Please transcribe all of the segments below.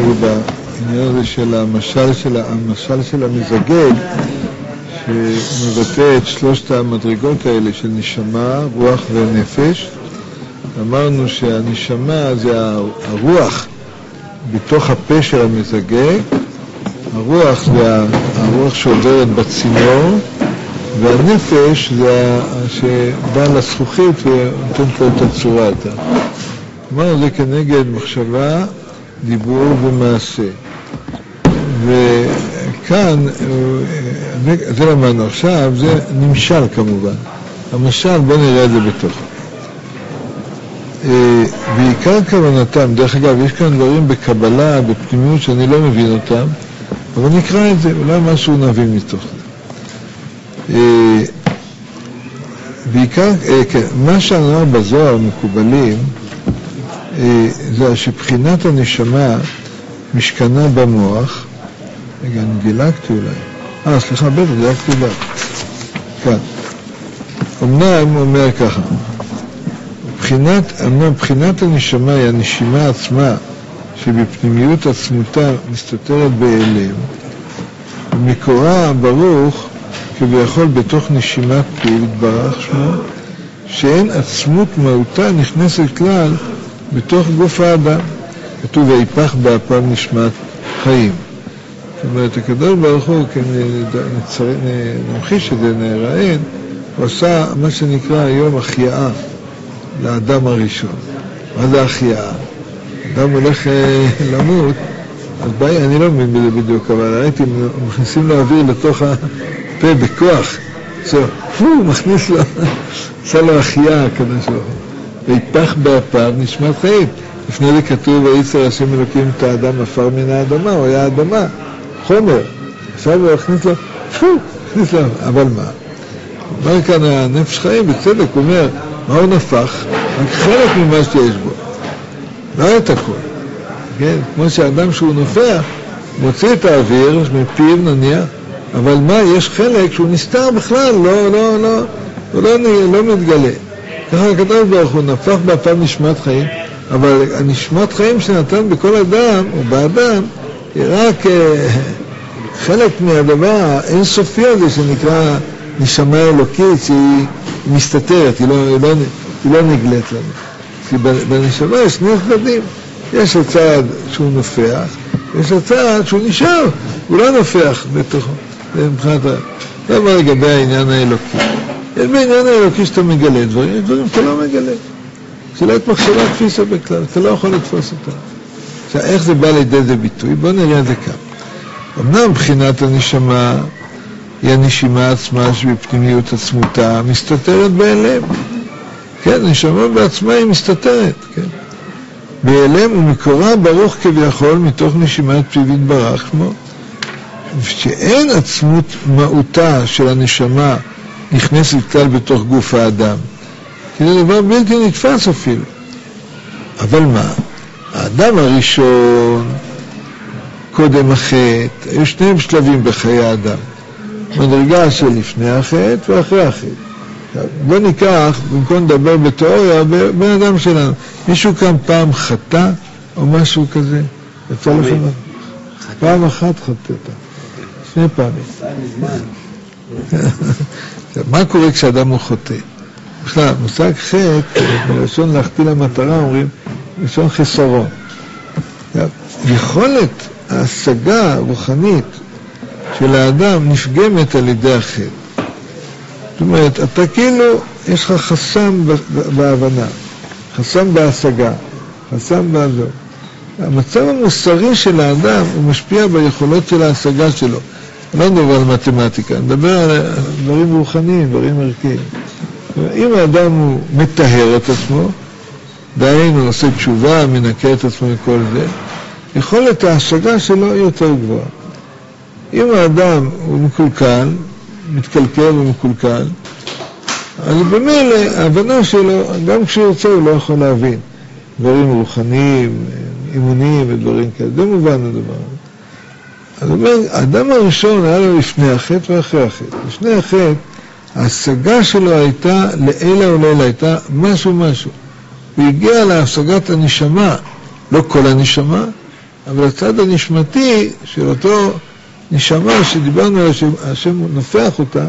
הוא בעניין הזה של המשל של המזגג, שמבטא את שלושת המדרגות האלה של נשמה, רוח ונפש. אמרנו שהנשמה זה הרוח בתוך הפה של המזגג, הרוח זה הרוח שעוברת בצינור, והנפש זה שבא לזכוכית ונותנת לו את הצורה. אמרנו זה כנגד מחשבה, דיבור ומעשה. וכאן, זה למדנו עכשיו, זה נמשל כמובן. המשל, בוא נראה את זה בתוך. בעיקר כוונתם, דרך אגב, יש כאן דברים בקבלה, בפנימיות שאני לא מבין אותם, אבל נקרא את זה, אולי משהו נבין מתוך זה. בעיקר, כן, מה שאמר בזוהר מקובלים, זה שבחינת הנשמה משכנה במוח. רגע, אני דילגתי אולי. סליחה, בטח, דילגתי בה. כאן. אמנם אומר ככה, בחינת הנשמה היא הנשימה עצמה, שבפנימיות עצמותה מסתתרת באלם, ומקורה ברוך כביכול בתוך נשימת פיו יתברך שמו, שאין עצמות מהותה נכנסת כלל בתוך גוף האדם. כתוב ויפח באפיו נשמת חיים. זאת אומרת, הקדוש ברוך הוא, נמחיש את זה, נראיין, הוא עשה מה שנקרא היום החייאה לאדם הראשון. מה זה החייאה? אדם הולך למות, אז בעיה, אני לא מבין בזה בדיוק, אבל ראיתי, מכניסים לו אוויר לתוך הפה בכוח. הוא מכניס לו, עשה לו החייאה הקדוש ברוך הוא. ויפח באפיו נשמת חיים. לפני זה כתוב, ויצר השם אלוקים את האדם עפר מן האדמה, הוא היה אדמה, חומר. עכשיו הוא הכניס לו, הכניס לו, אבל מה? אומר כאן הנפש חיים, בצדק, הוא אומר, מה הוא נפח? רק חלק ממה שיש בו. לא את הכל. כן? כמו שאדם שהוא נופח, מוציא את האוויר, מפיו נניח, אבל מה? יש חלק שהוא נסתר בכלל, הוא לא מתגלה. ככה הקדוש ברוך הוא נפח באפיו נשמת חיים, אבל הנשמת חיים שנתן בכל אדם, או באדם, היא רק חלק מהדבר האינסופי הזה שנקרא נשמה אלוקית, שהיא מסתתרת, היא לא נגלית לנו. כי בנשמה יש שני צדדים. יש הצד שהוא נופח, יש הצד שהוא נשאר, הוא לא נופח בתוכו. זה מבחינת זה אבל לגבי העניין האלוקי. יש בעניין האלוקי שאתה מגלה דברים, יש דברים שאתה לא מגלה. שאלת מחשבה תפיסה בכלל, אתה לא יכול לתפוס אותה. עכשיו, איך זה בא לידי זה ביטוי? בואו נראה את זה כאן. אמנם בחינת הנשמה היא הנשימה עצמה שבפנימיות עצמותה מסתתרת באלם. כן, הנשמה בעצמה היא מסתתרת, כן. באלם ומקורה ברוך כביכול מתוך נשימת פיו יתברך שמו. שאין עצמות מהותה של הנשמה נכנסת כלל בתוך גוף האדם. כי זה דבר בלתי נתפס אפילו. אבל מה? האדם הראשון, קודם החטא, היו שני שלבים בחיי האדם. מדרגה של לפני החטא ואחרי החטא. בוא ניקח, במקום לדבר בתיאוריה, בן אדם שלנו. מישהו כאן פעם חטא או משהו כזה? יצא לכם? פעם אחת חטאת. שני פעמים. מה קורה כשאדם הוא חוטא? בכלל, מושג חטא, בלשון להחטיא למטרה, אומרים, בלשון חסרון. יכולת ההשגה הרוחנית של האדם נפגמת על ידי החטא. זאת אומרת, אתה כאילו, יש לך חסם בהבנה, חסם בהשגה, חסם בעזור. המצב המוסרי של האדם הוא משפיע ביכולות של ההשגה שלו. אני לא מדבר על מתמטיקה, אני מדבר על דברים רוחניים, דברים ערכיים. אם האדם הוא מטהר את עצמו, דהיינו עושה תשובה, מנקה את עצמו מכל זה, יכולת ההשגה שלו היא יותר גבוהה. אם האדם הוא מקולקל, מתקלקל ומקולקל, אז במילא ההבנה שלו, גם כשהוא רוצה הוא לא יכול להבין. דברים רוחניים, אימוניים ודברים כאלה, זה מובן הדבר. אז אומר, האדם הראשון היה לו לפני החטא ואחרי החטא. לפני החטא, ההשגה שלו הייתה לעילה או לילה, הייתה משהו. הוא הגיע להשגת הנשמה, לא כל הנשמה, אבל הצד הנשמתי של אותו נשמה שדיברנו עליה, שהשם נופח אותה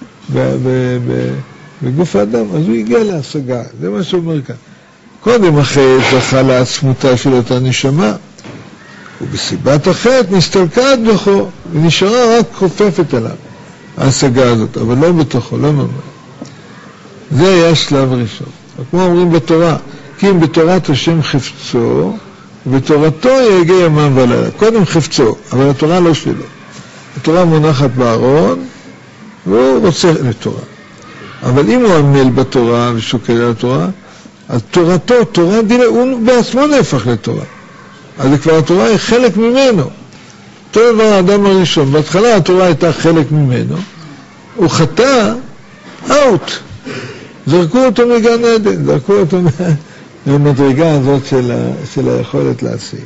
בגוף האדם, אז הוא הגיע להשגה, זה מה שהוא אומר כאן. קודם החטא זכה לעצמותה של אותה נשמה, ובסיבת החטא נסתלקה בתוכו, ונשארה רק חופפת עליו, ההשגה הזאת, אבל לא בתוכו, לא ממש. זה היה השלב הראשון. כמו אומרים בתורה, כי אם בתורת השם חפצו, ובתורתו יהגה ימם ולילה. קודם חפצו, אבל התורה לא שלו. התורה מונחת בארון, והוא רוצה לתורה. אבל אם הוא עמל בתורה ושוקל על התורה, אז תורתו, תורה דילה, הוא בעצמו נהפך לתורה. אז כבר התורה היא חלק ממנו. אותו דבר האדם הראשון, בהתחלה התורה הייתה חלק ממנו, הוא חטא, אאוט. זרקו אותו מגן עדן, זרקו אותו מהמדרגה הזאת של היכולת להשיג.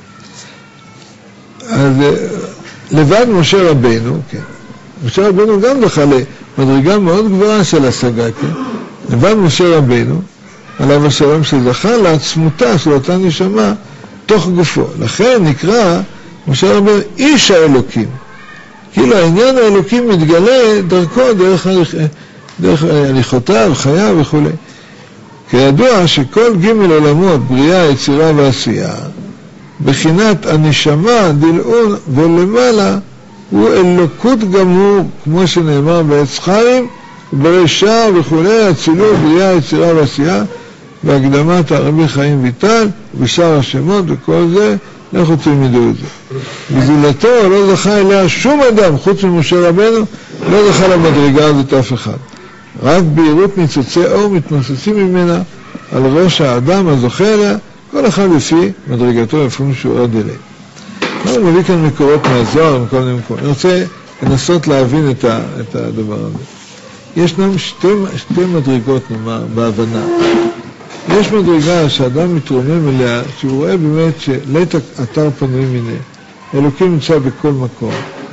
אז לבד משה רבנו, כן. משה רבנו גם זכה למדרגה מאוד גבוהה של השגה, כן. לבד משה רבנו, עליו השלום שזכה לעצמותה של אותה נשמה תוך גופו. לכן נקרא משה רבנו איש האלוקים. כאילו העניין האלוקים מתגלה דרכו, דרך הליכותיו, חייו וכו'. כידוע שכל ג' עולמות, בריאה, יצירה ועשייה, בחינת הנשמה, דלעון ולמעלה, הוא אלוקות גמור, כמו שנאמר בעץ חיים, ברשע וכו', אצילות, בריאה, יצירה ועשייה, בהקדמת הרבי חיים ויטל, בשאר השמות וכל זה, לכו תלמדו את זה. בזולתו לא זכה אליה שום אדם, חוץ ממשה רבנו, לא זכה למדרגה הזאת אף אחד. רק בהירות ניצוצי אור מתנוססים ממנה על ראש האדם הזוכה אליה, כל אחד לפי מדרגתו לפעמים שהוא עוד אליהם. אני מביא כאן מקורות מהזוהר מכל מיני מקומות. אני רוצה לנסות להבין את הדבר הזה. ישנם שתי מדרגות, נאמר, בהבנה. יש מדרגה שאדם מתרומם אליה, שהוא רואה באמת שלית אתר פנוי מיני. אלוקים נמצא בכל מקום.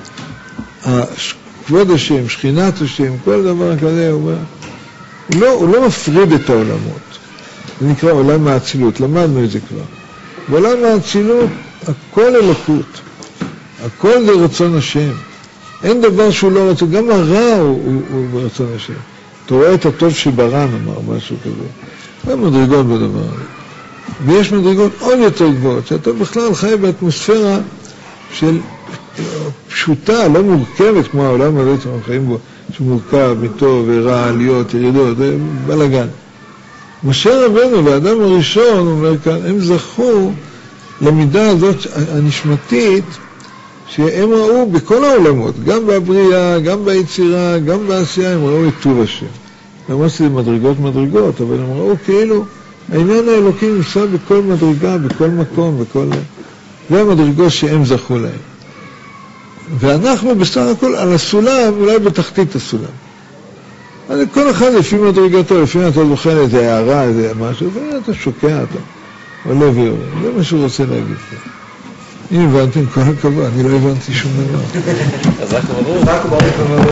כבוד השם, שכינת השם, כל דבר כזה, הוא לא מפריד את העולמות. זה נקרא עולם האצילות, למדנו את זה כבר. בעולם האצילות, הכל אלוקות. הכל זה רצון השם. אין דבר שהוא לא רצון, גם הרע הוא ברצון השם. אתה רואה את הטוב שברא, נאמר, משהו כזה. זה מדרגות בדבר הזה. ויש מדרגות עוד יותר גבוהות, שאתה בכלל חי באטמוספירה של פשוטה, לא מורכבת כמו העולם הזה שאנחנו חיים בו, שמורכב מטוב ורע, עליות, ירידות, זה בלגן. משה רבנו והאדם הראשון, אומר כאן, הם זכו למידה הזאת הנשמתית, שהם ראו בכל העולמות, גם בבריאה, גם ביצירה, גם בעשייה, הם ראו את טוב השם. למרות שזה מדרגות, אבל הם ראו כאילו, העניין האלוקי נמצא בכל מדרגה, בכל מקום, זה המדרגות שהם זכו להם. ואנחנו בסך הכל על הסולם, אולי בתחתית הסולם. אז כל אחד לפי מדרגתו, לפי אתה זוכה לאיזה הערה, איזה משהו, ואתה שוקע, אתה עולה ויורה. זה מה שהוא רוצה להגיד. אם הבנתם, כל הכבוד, אני לא הבנתי שום דבר. אז רק ברור.